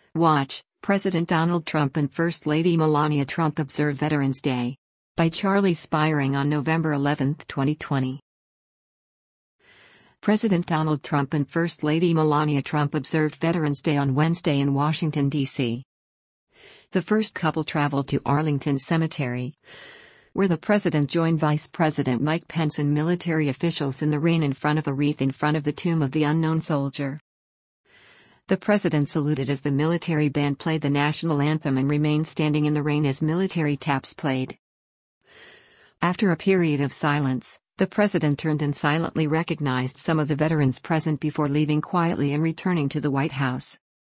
Watch, President Donald Trump and First Lady Melania Trump observe Veterans Day. By Charlie Spiring on November 11, 2020. President Donald Trump and First Lady Melania Trump observed Veterans Day on Wednesday in Washington, D.C. The first couple traveled to Arlington Cemetery, where the president joined Vice President Mike Pence and military officials in the rain in front of a wreath in front of the tomb of the unknown soldier. The president saluted as the military band played the national anthem and remained standing in the rain as military taps played. After a period of silence, the president turned and silently recognized some of the veterans present before leaving quietly and returning to the White House.